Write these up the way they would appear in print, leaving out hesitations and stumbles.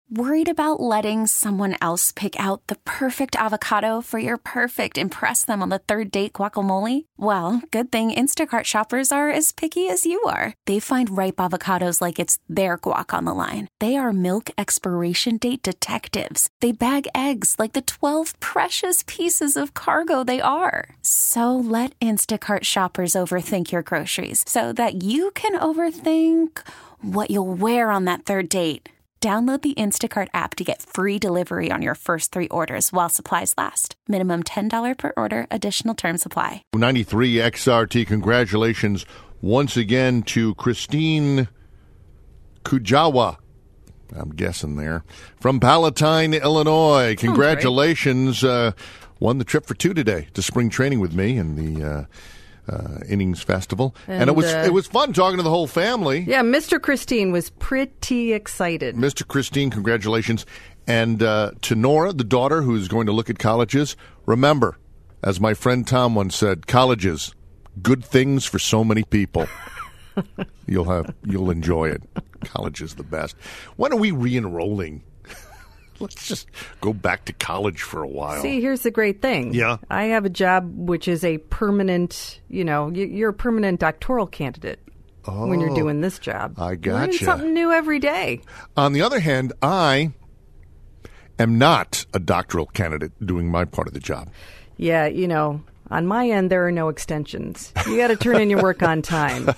Worried about letting someone else pick out the perfect avocado for your perfect impress them on the third date guacamole? Well, good thing Instacart shoppers are as picky as you are. They find ripe avocados like it's their guac on the line. They are milk expiration date detectives. They bag eggs like the 12 precious pieces of cargo they are. So let Instacart shoppers overthink your groceries so that you can overthink what you'll wear on that third date. Download the Instacart app to get free delivery on your first 3 orders while supplies last. Minimum $10 per order. Additional terms apply. 93 XRT, congratulations once again to Christine Kujawa. I'm guessing there. From Palatine, Illinois. Congratulations. Won the trip for 2 today to spring training with me and the Innings Festival. And it was fun talking to the whole family. Yeah, Mr. Christine was pretty excited. Mr. Christine, congratulations. And to Nora, the daughter who's going to look at colleges, remember, as my friend Tom once said, colleges, good things for so many people. You'll enjoy it. College is the best. When are we re-enrolling? Let's just go back to college for a while. See, here's the great thing. Yeah. I have a job which is a permanent, you're a permanent doctoral candidate when you're doing this job. I gotcha. Learn something new every day. On the other hand, I am not a doctoral candidate doing my part of the job. Yeah, on my end, there are no extensions. You got to turn in your work on time.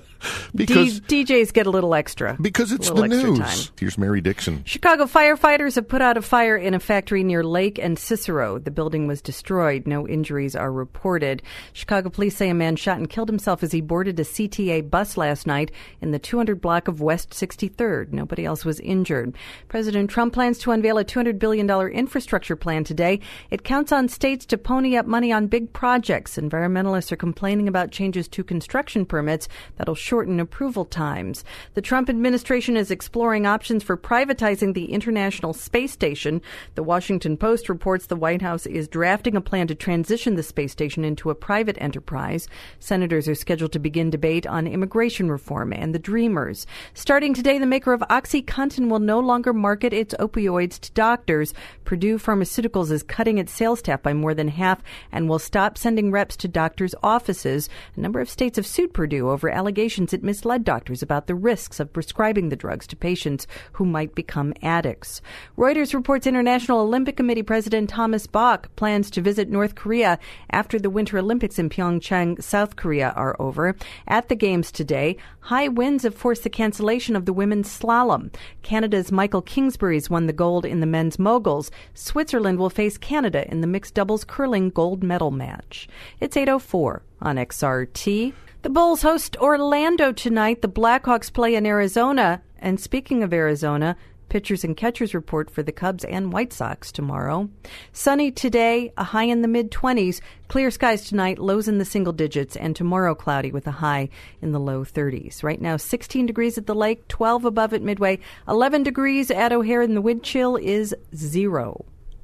Because DJs get a little extra. Because it's the news. Time. Here's Mary Dixon. Chicago firefighters have put out a fire in a factory near Lake and Cicero. The building was destroyed. No injuries are reported. Chicago police say a man shot and killed himself as he boarded a CTA bus last night in the 200 block of West 63rd. Nobody else was injured. President Trump plans to unveil a $200 billion infrastructure plan today. It counts on states to pony up money on big projects. Environmentalists are complaining about changes to construction permits that'll shorten approval times. The Trump administration is exploring options for privatizing the International Space Station. The Washington Post reports the White House is drafting a plan to transition the space station into a private enterprise. Senators are scheduled to begin debate on immigration reform and the Dreamers. Starting today, the maker of OxyContin will no longer market its opioids to doctors. Purdue Pharmaceuticals is cutting its sales staff by more than half and will stop sending reps to doctors' offices. A number of states have sued Purdue over allegations it misled doctors about the risks of prescribing the drugs to patients who might become addicts. Reuters reports International Olympic Committee President Thomas Bach plans to visit North Korea after the Winter Olympics in Pyeongchang, South Korea are over. At the Games today, high winds have forced the cancellation of the women's slalom. Canada's Michael Kingsbury's won the gold in the men's moguls. Switzerland will face Canada in the mixed doubles curling gold medal match. It's 8:04 on XRT. The Bulls host Orlando tonight. The Blackhawks play in Arizona. And speaking of Arizona, pitchers and catchers report for the Cubs and White Sox tomorrow. Sunny today, a high in the mid-20s. Clear skies tonight, lows in the single digits. And tomorrow cloudy with a high in the low 30s. Right now, 16 degrees at the lake, 12 above at Midway, 11 degrees at O'Hare, and the wind chill is 0.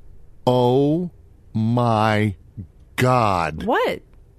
Oh, my God. What?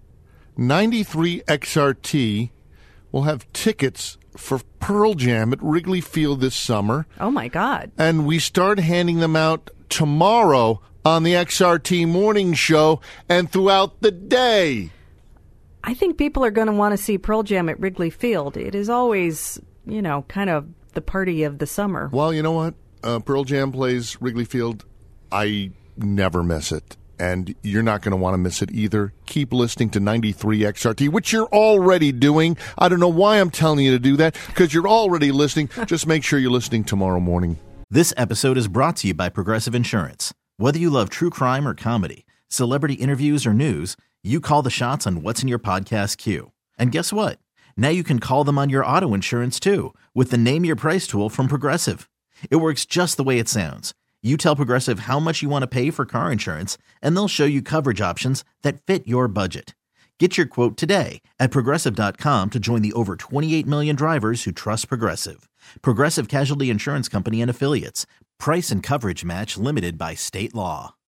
93 XRT will have tickets for Pearl Jam at Wrigley Field this summer. Oh, my God. And we start handing them out tomorrow on the XRT Morning Show and throughout the day. I think people are going to want to see Pearl Jam at Wrigley Field. It is always, kind of the party of the summer. Well, you know what? Pearl Jam plays Wrigley Field. I never miss it. And you're not going to want to miss it either. Keep listening to 93 XRT, which you're already doing. I don't know why I'm telling you to do that, because you're already listening. Just make sure you're listening tomorrow morning. This episode is brought to you by Progressive Insurance. Whether you love true crime or comedy, celebrity interviews or news, you call the shots on what's in your podcast queue. And guess what? Now you can call them on your auto insurance too, with the Name Your Price tool from Progressive. It works just the way it sounds. You tell Progressive how much you want to pay for car insurance, and they'll show you coverage options that fit your budget. Get your quote today at Progressive.com to join the over 28 million drivers who trust Progressive. Progressive Casualty Insurance Company and Affiliates. Price and coverage match limited by state law.